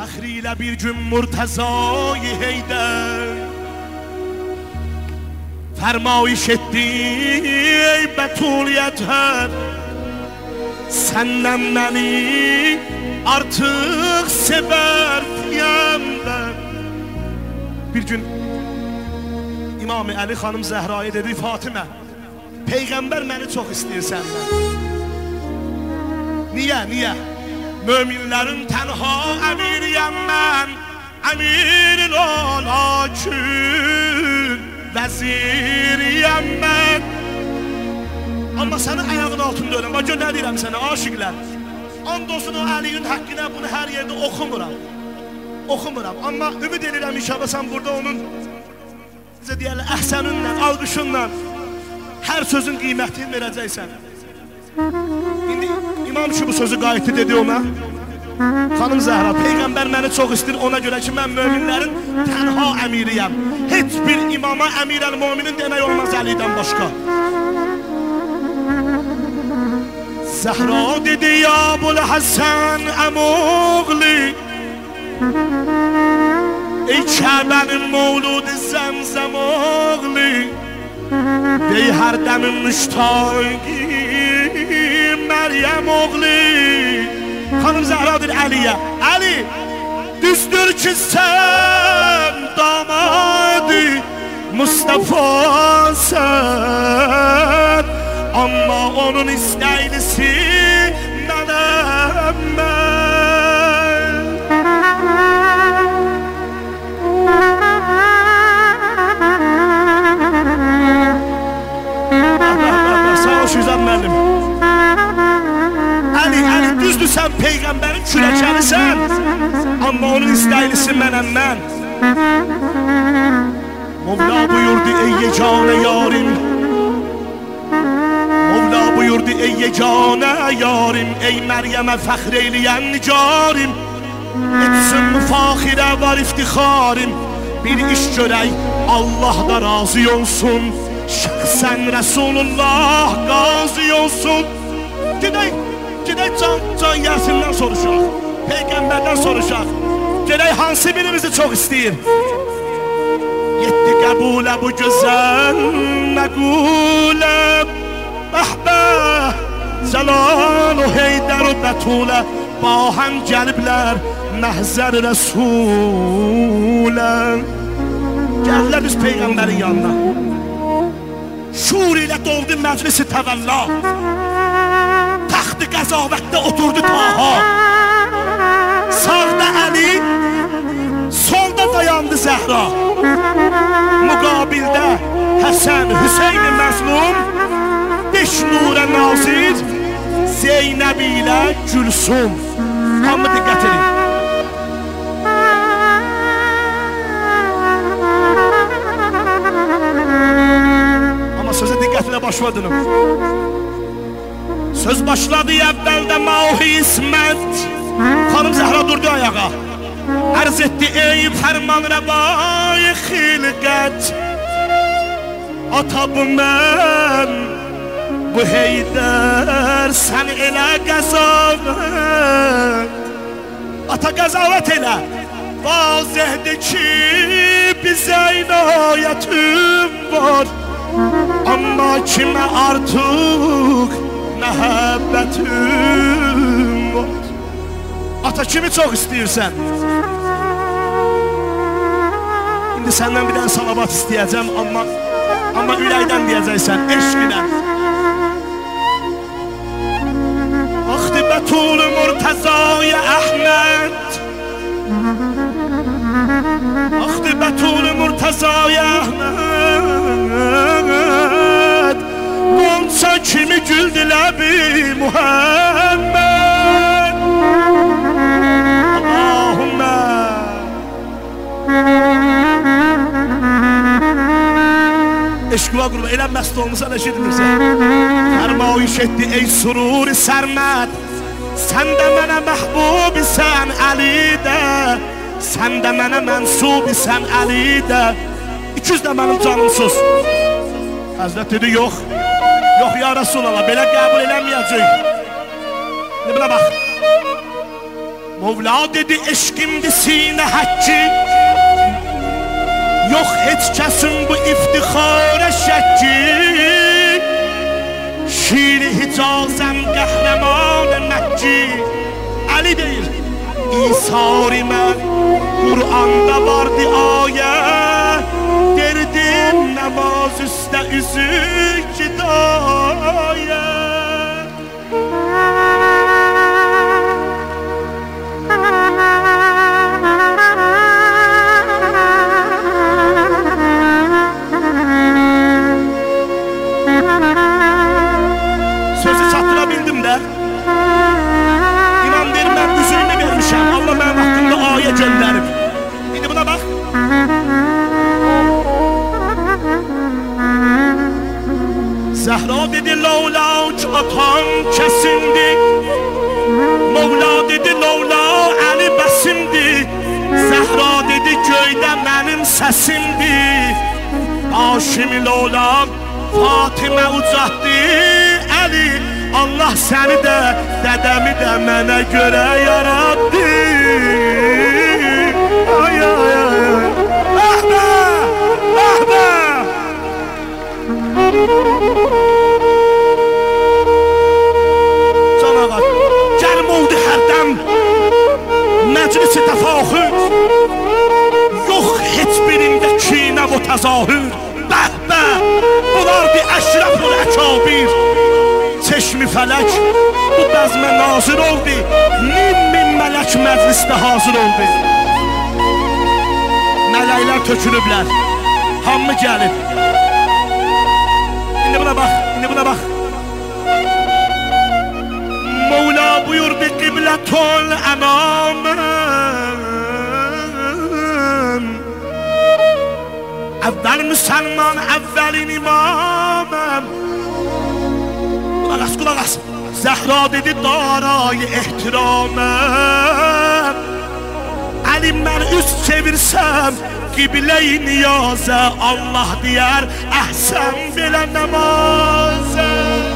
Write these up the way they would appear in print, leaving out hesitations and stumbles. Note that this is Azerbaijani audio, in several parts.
Fəxri ilə bir gün Murtəzayı Heydər Fərmayiş etdi ey bətuliyyətər Səndən məni artıq sevər Peyğəmbər Bir gün İmam-ı Əli xanım Zəhraya dedi Fatimə Peyğəmbər məni çox istəyir səndən Niyə? Möminlərin tənha əmiriyəm mən Əmirin olakün Vəziriyəm mən Amma səni ayağın altında öləm Baca nə deyirəm sənə aşiqlər And olsun o Əliyin haqqına bunu hər yerdə oxumuram Amma ümid edirəm inşallah sən burada onun Bizə deyərlər əhsənunla, alqışınla Hər sözün qiymətini verəcəksən İndi imam şu bu sözü qayıtdı dedi ona Xanım Zəhra, Peyğəmbər məni çox istəyir Ona görə ki mən möminlərin tənha əmiriyəm Heç bir imama əmirəl-müminin demək olmaz Əlidən başqa Zəhra dedi ya Əbul-Həsən əmoğli Ey Kəbənin mevludi Zəmzəm oğli Dey hər dəmin müştaqi Məryəm oğli Xanım Zəhradır Əliyə Əli düzdür ki sən damadı Mustafa'sən Amma onun istəylisi mənəm mən Sağ ol Şüzad müəllim Əli düzdür sən Peyğəmbərin kürəkəlisən Amma onun istəylisi mənəm mən Mevla buyurdu ey yeganə yarim Mevla buyurdu ey yeganə yarim Ey Məryəmə fəxr eyləyən nicarim Etsin müfaxirə var iftixarim Bir iş görək Allah da razı olsun Şəxsən Rəsulullah qazi olsun Gedək can Yəsindən soruşaq Peyğəmbərdən soruşaq Gedək hansı birimizi çox istəyir Yetdi qəbulə bu gözəl məqulə Bəhbəh Cəlal o Heydər o Bətulə Bahəm gəliblər məhzər Rəsulə Gəllər biz Peyğəmbərin yanına Şur ilə doldu məclisi təvəlla Taxtı qəzavətdə oturdu Taha Sağda Əli Solda dayandı Zəhra Müqabildə Həsən, Hüseyn-i məzlum Beş nurə nazir Zeynəb ilə Gülsum Hamı diqqət edin Amma sözə diqqətlə başına dönüm Söz başladı əvvəldə Mahi İsmət Xanım Zəhra durdu ayağa Ərz etdi ey fərman rəvai xilqət Ata bu mən Bu Heydər sən elə qəzavət Ata qəzavət elə Vazəhdir ki bizə inayətim var Amma kimə artıq məhəbbətim var Ata kimi çox istəyirsən İndi səndən bir dənə salavat istəyəcəm Amma ürəkdən deyəcəksən, eşq ilə Axtı Bətul-u Murtəzaya Əhməd Axtı Bətul-u Murtəzaya Əhməd Qonça kimi güldü ləbi Muhammed Allahümmə Eşqıva qurba, elə məst olmuşsan eşitmirsən Fərmayiş etdi ey sururi sərməd Sən də mənə məhbubisən Əlidə Sən də mənə mənsubisən Əlidə İkiz də mənim canımsız Həzrət dedi yox ya Rasulallah belə qəbul eləməyəcək Buna bax Mevla dedi eşkimdi sinə həkki, yox heç kəsin bu iftixara şəkki. Şiri hicazəm qəhrəman Məkki. Əli deyir İsari mən Qur'anda vardı ayə, derdim namaz üstə üzük dayə. Sözü çatdırabildim də. İmam deyir mən üzüyümü vermişəm, Allah mənim haqqımda ayə göndərib. İndi buna bax. Zəhra dedi Leyla ki atam kəsimdi, Mevla dedi Leyla Əli bəsimdi, Zəhra dedi göydə mənim səsimdi. Başimi Leylam Fatimə ucatdı, Əli Allah səni də dədəmi də mənə görə yaratdı. Ay ay ay ay. Əhbə! Əhbə! Can ağa, gəlm oldu hərdəm məclisi təfaxür, yox heç birində kinə və təzahür. Bəh bəh, bunlar bir əşrəf-ül əkabir. Çeşmi fələk bu bəzmə nazir oldu, min mələk məclisdə hazır oldu. Mələklər tökülüblər, hamı gəlib. İndi buna bax, indi buna bax. Mevla buyurdu qiblətul ənamım, əvvəl müsəlman, əvvəlin imamım. Qulaq as, Zəhra dedi darayı ehtiramım, Əli mən üst çevirsəm qiblə-i niyazə, Allah deyər əhsən belə namazə.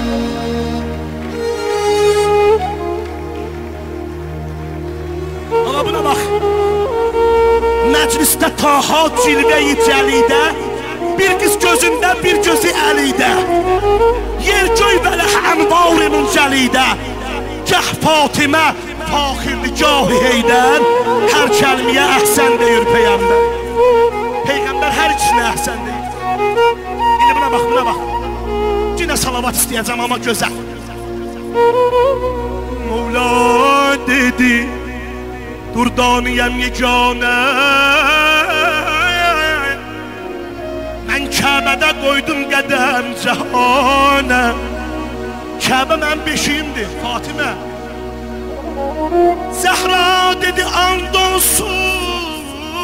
Ağa buna bax. Məclisdə taha cilvə-i cəlidə, bir qız gözündə, bir gözü əlidə, yer göy vələh ənvar-ı müncəlidə, gəh Fatimə faxirli gah-ı Heydər, hər kəlmiyə əhsən deyir Peyğəmbər. Peyğəmbər hər ikisinə əhsən deyir. İndi buna bax, buna bax. Yenə salavat istəyəcəm amma gözəl. Mevla dedi durdaniyəm yeganə, mən Kəbədə qoydum qədəm cəhanə. Kəbə mən beşiyimdir Fatimə. Zəhra dedi and olsun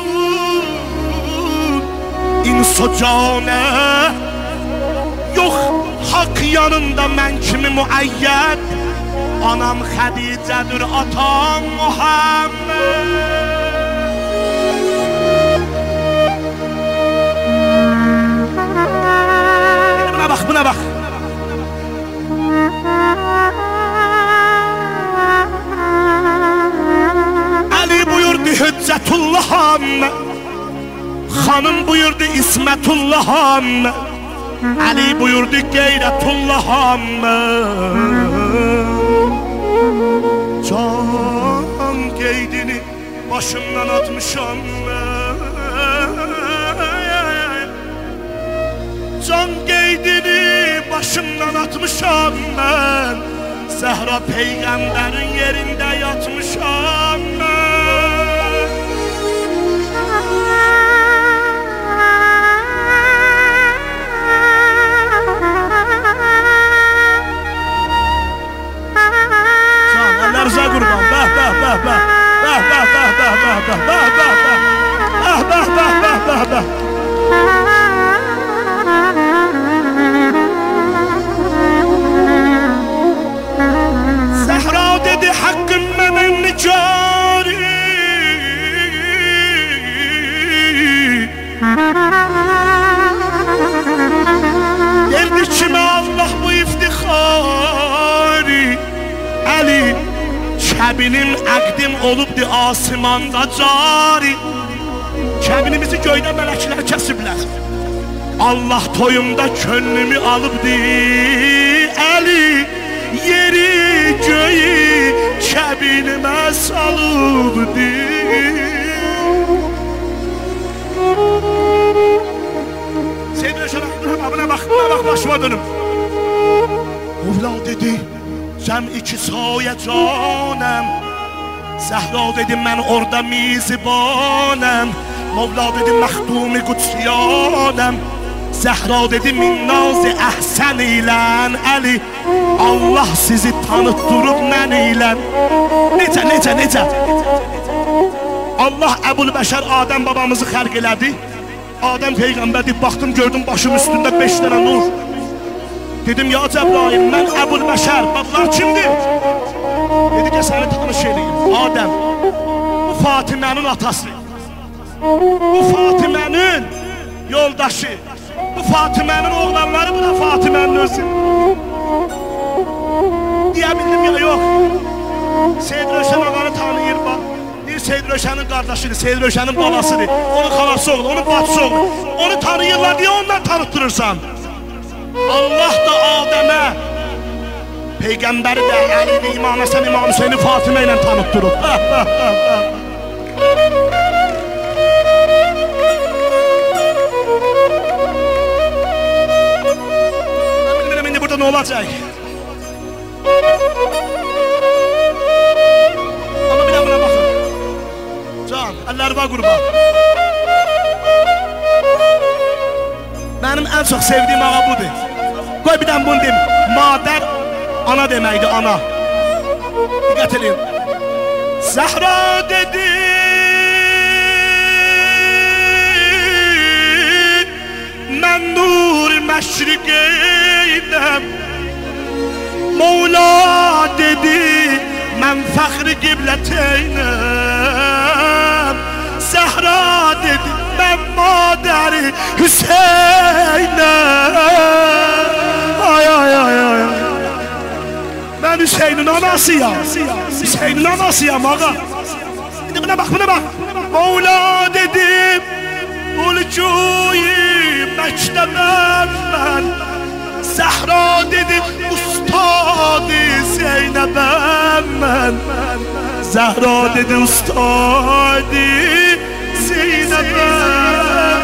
inso canə, yox haqq yanında mən kimi müəyyəd, anam Xədicədir, atam Muhammed. Buna bax, buna bax. Əli buyurdu Hüccətullaham, xanım buyurdu İsmətullaham, Əli buyurdu Qeyrətullaham. Can qeydini başımdan atmışam, can qeydini başımdan atmışam mən, Zəhra Peyğəmbərin yerində yatmışam mən. Can, əllərinizə qurban, bəh, bəh, bəh, bəh, bəh, bəh, bəh, bəh, bəh, bəh, bəh, bəh, bəh, bəh, bəh, bəh, bəh, bəh. Zəhra dedi haqqın mənim nican, olubdu asimanda cari. Kəbinimizi göydən mələklər kəsiblər. Allah toyumda könlümü alıbdı. Əli yeri göyü kəbinimə salıbdı. Seyyid Röşən buna bax, başıma dönüm. Mevla dedi, sən iki soya canım. Zəhra dedi, mən orada mizibanım. Mevla dedi, məxdumi qudsiyanım. Zəhra dedi, min naz-i əhsən ilən Əli. Allah sizi tanıtdırıb mən ilən. Necə? Allah Əbul-Bəşər Adəm babamızı xəlq elədi. Adəm peyğəmbərdir, baxdım gördüm başım üstündə 5 dənə nur. Dedim, ya Cəbrail, mən Əbul-Bəşər, bunlar kimdir? Dedi ki, səni tanış edeyim. Adəm, bu Fatimənin atası. Bu Fatimənin yoldaşı. Bu Fatimənin oğlanları, bu da Fatimənin özü. Deyə bildim ya, yox. Seyyid Röşən ağanı tanıyır, bax. Seyyid Röşənin qardaşıdır, Seyyid Röşənin babasıdır. Onun xalası oğlu, onun bacısı oğlu. Onu tanıyırlar, deyə ondan tanıtdırırsan. Allah da Adəmə, Peyğəmbəri də Əlini, İmam Həsən, İmam Hüseyni Fatimə ilə tanıtdırıb. Mən bilmirəm, indi burada nə olacaq? Amma bir də buna baxın. Can, əlləri var qurban. Mənim ən çox sevdiyim ağa budur. Qoy bir dən bunu deyim. Madər, ana deməkdir, ana. Diqqət edin. Zəhra dedi, mən nur məşriqeydəm. Mevla dedi, mən fəxri qibləteynəm. Zəhra dedi, mən madəri Hüseynəm. Ay. Mən Hüseynin anasıyam. Hüseynin anasıyam ağa. İndi buna bax. Mevla dedim, ulcuyi məktəbəm mən. Zəhra dedi, ustadı Zeynəbəm mən. Zəhra dedi, ustadı Zeynəbəm.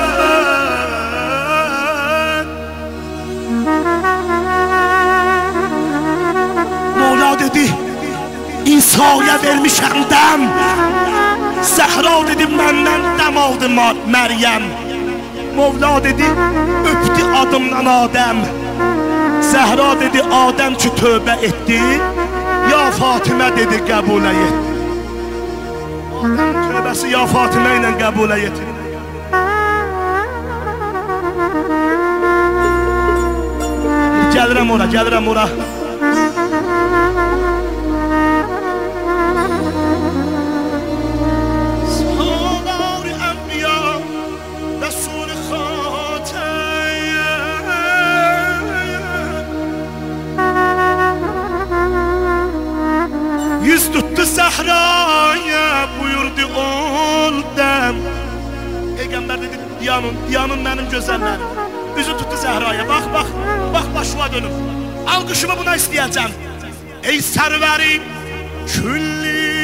Mevla dedi, İsa'ya vermişəm dəm. Zəhra dedi, məndən dəm aldı Məryəm. Mevla dedi, öpdü adımdan Adəm. Zəhra dedi, Adəm ki tövbə etdi, ya Fatimə dedi, qəbulə yetdi. Adəm tövbəsi ya Fatimə ilə qəbulə yetdi. Gəlirəm ora. Yüz tuttu Səhraya, buyurdu ol dəm. Peyğəmbər dedi, diyanın mənim gözəllərim. Üzü tuttu Səhraya, bax, başıma dönüm. Alqışımı buna istəyəcəm. Ey sərvərim, külli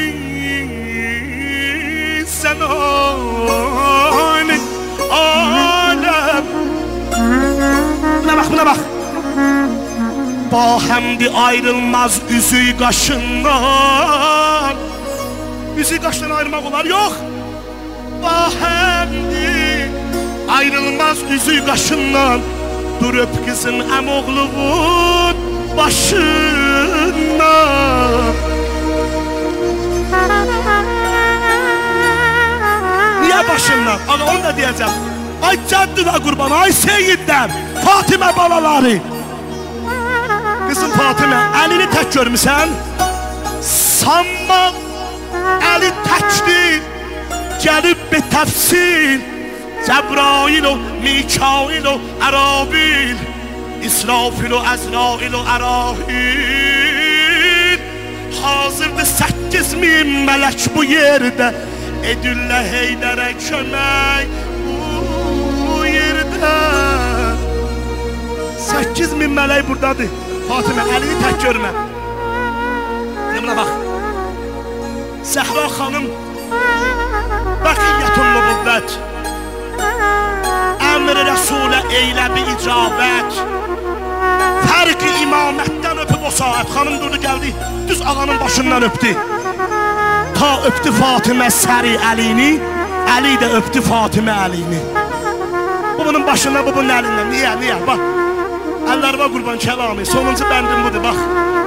sənani aləm. Buna bax. Ba həmdi ayrılmaz üzüy qaşından. Üzüy qaşdan ayırmaq olar, yox. Ba həmdi ayrılmaz üzüy qaşından. Dur öp kızın əmoğluğun başından. Niyə başından? Ağa onu da deyəcəm. Ay cəddüvə qurban, ay seyyidlər, Fatimə balaları. Kızım Fatimə, əlini tək görmüsən? Sanma, əli təkdir, gəlib bir təfsil. Cəbrail o, Mikail o, Ərabil, İsrafil o, Əzrail o, Ərahil. hazırdır 8000 mələk bu yerdə. Edirlər Heydərə kömək bu yerdə. 8000 mələk buradadır. Fatimə, əlini tək görmə. Buna bax. Zəhra xanım Bəqiyyətun nübüvvət, əmr-i rəsulə eyləbi icabət. Fərqi imamətdən öpüb o saat xanım durdu gəldi, düz ağanın başından öpdü. Ta öpdü Fatimə səri əlini, Əli də öpdü Fatimə əlini. Bu bunun başından, bu bunun əlindən. Niyə? Bax. Əllərə qurban kəlami. Sonuncu bəndim budur, bax.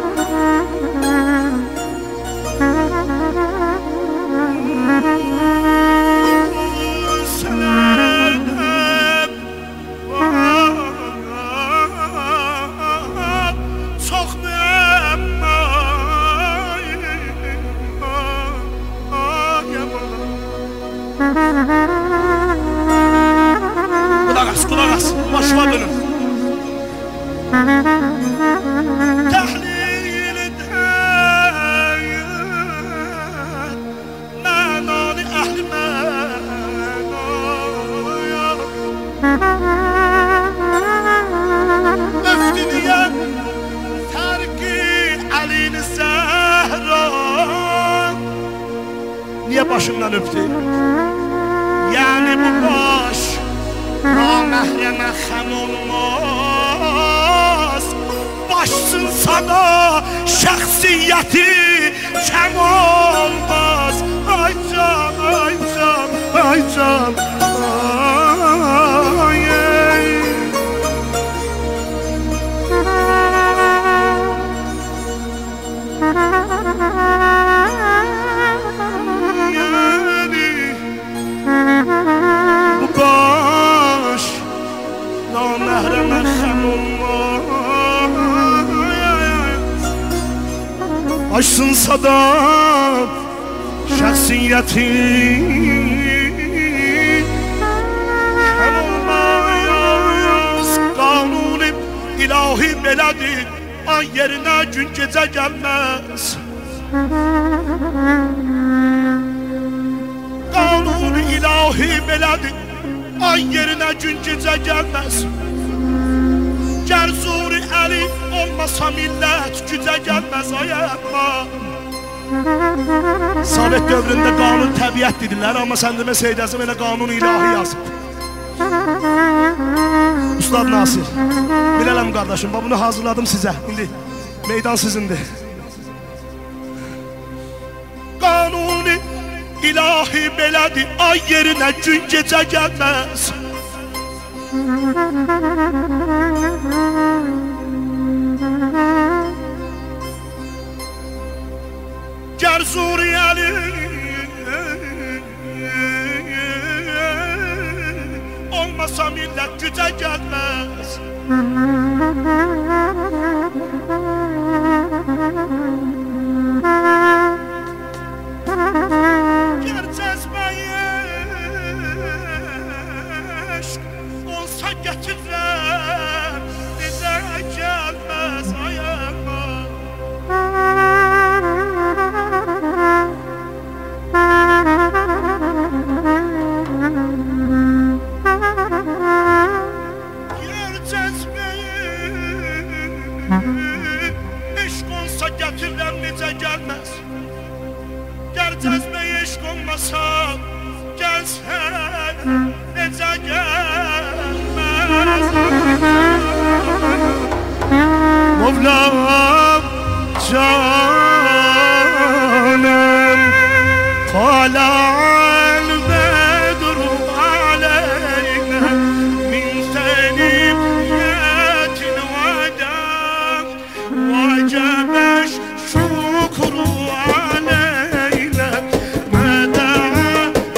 Kulak as, başıma dönün. Təhlildə mənani əhli mənaya öftü deyən fərqi əlini Zəhra. Niyə başından öptü? Yəni bu baş naməhrəmə xəm olmaz. Başsın sana şəxsiyyəti kəm olmaz. Ay can, ay can, ay can, ay ey. Yəni bu baş naməhrəmə xəm olmaz. Açsın sadam şəxsiyyətin kəm olmaz. Qanun-i ilahi belədir, ay yerinə gün gecə gəlməz. Qanun-i ilahi belədir, ay yerinə gün gecə gəlməz. Gər zuri əli olmasa millət gücə gəlməz ayəmma. Sovet dövründə qanun təbiət dedilər, amma sən demə Seyid Əzəm elə qanun ilahi yazıb. Ustad Nasir, bilələm qardaşım, bunu hazırladım sizə. İndi meydan sizindir. Qanuni ilahi belədir, ay yerinə gün gecə gəlməz. Gər Suriyəli olmasa millət gücə gəlməz. Gər cəzbəyi eşq olsa gətirəm, bizə gəlməz ayəmə. Gər cəzbəyi eşq olsa gətirəm, necə gəlməz. Gər cəzbəyi eşq olmasa gəlsən, necə gəlməz. Mevlam canım tala'al bedru aleyna min senimyetin vadam vacebeş şukru aleyna meda'a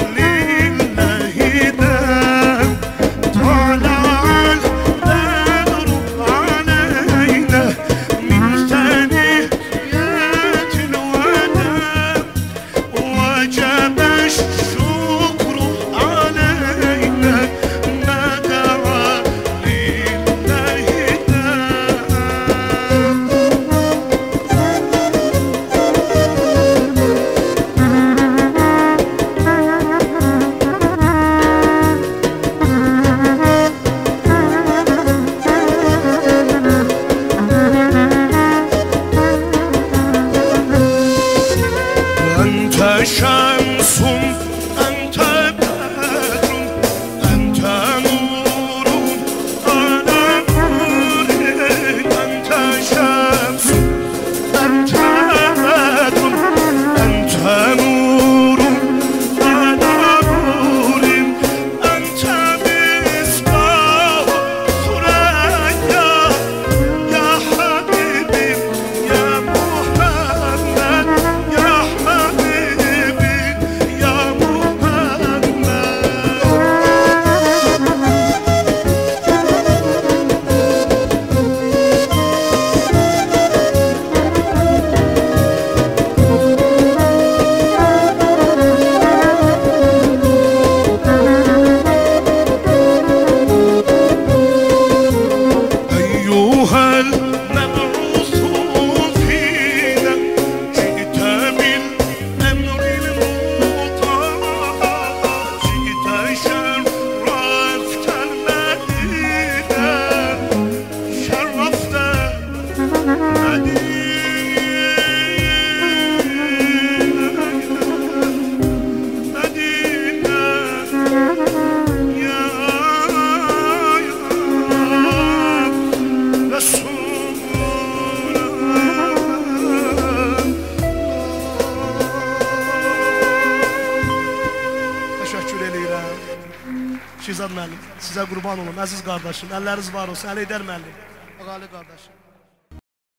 lillehidem tala'al bedru aleyna min senimyetin vadam vacebeş şemsun ente bedrun ente nurun ana nurin ente şemsun ente bedrun ente nurun ana nurin ente misbah süreyya ya habibim ya Muhammed ya habibi ya Muhammed. أيها المبعوث فينا جئت بالأمر المطاع جئت شرفت المدينة شرفت مدينة يا رسول Təşəkkür edirəm. Şizad müəllim, sizə qurban olum, əziz qardaşım. Əlləriniz var olsun, Əli Heydər müəllim, Ağalı qardaşım.